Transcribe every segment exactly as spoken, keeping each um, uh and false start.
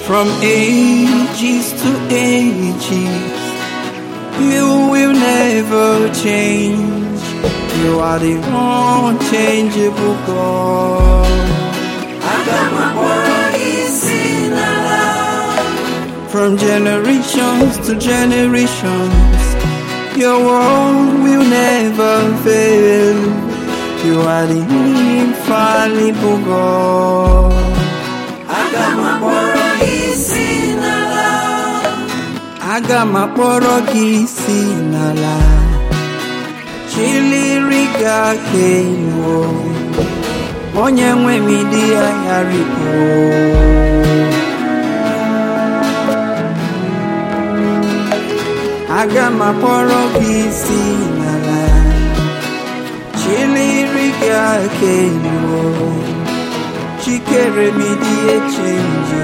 From ages to ages, you will never change. You are the unchangeable God. From generations to generations, your word will never fail. You are the infallible God. Aga m akpọrọ gị isi n'ala, chiliri gị aka elu, onye nwe m ịdị anya rikpo. Aga m akpọrọ gị isi n'ala, chiliri gị aka elu, chikere m ịdị echenji.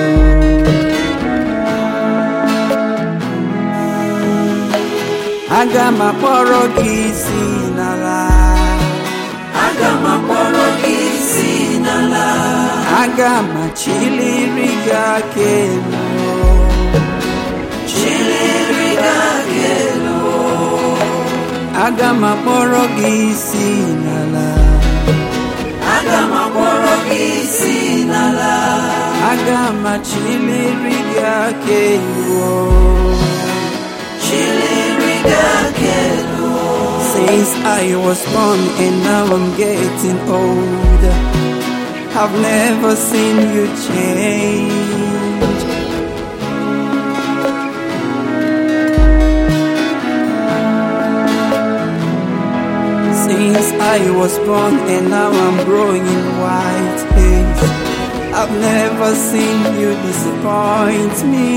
Aga m akpọrọ gị isi n'ala, aga m akpọrọ gị isi n'ala, aga m achiliri gị aka elu, chiliri gị aka elu. Aga m akpọrọ gị isi n'ala, aga m akpọrọ gị isi n'ala, aga m achiliri gị aka elu. Since I was born and now I'm getting old, I've never seen you change. Since I was born and now I'm growing in white hairs, I've never seen you disappoint me.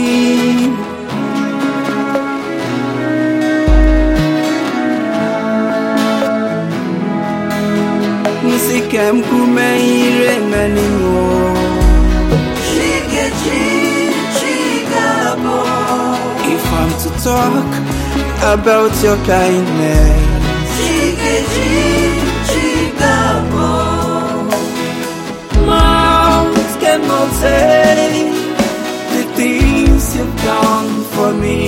Kem kume ire menimo, Shigechi Chigabo. If I'm to talk about your kindness, Shigechi Chigabo. Mouth cannot say the things you've done for me.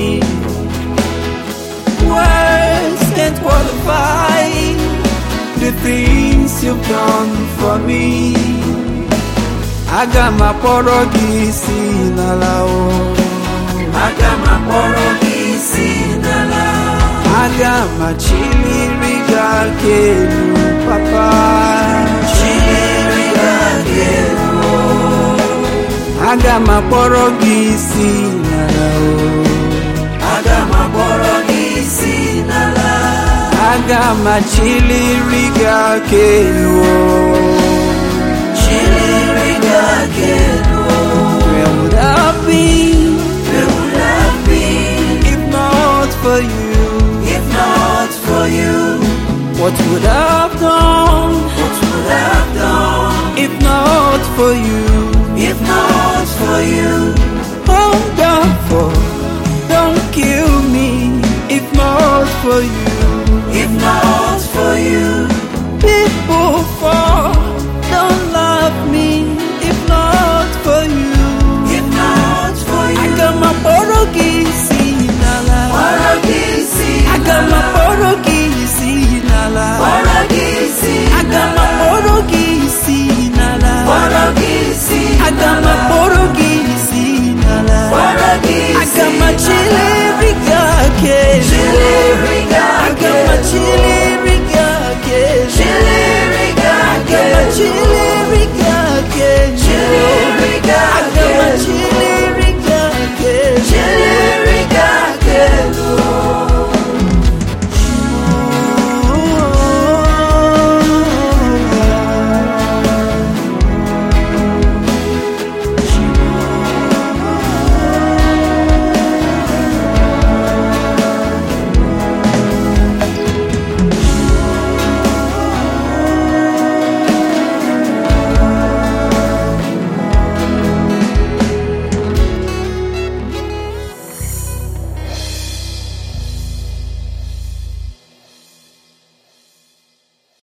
Words can't qualify the things you've done for me. Aga m akpọrọ gị isi n'ala, aga m akpọrọ gị isi n'ala, aga m achiliri gị aka elu, papa, chiliri gị aka elu. Aga m akpọrọ gị isi n'ala, aga m akpọrọ gị isi n'ala, aga m achiliri gị aka elu, chiliri gị aka elu. Where would I be? Where would I be If not for you? If not for you? What would I have done? What would I have done? If not for you?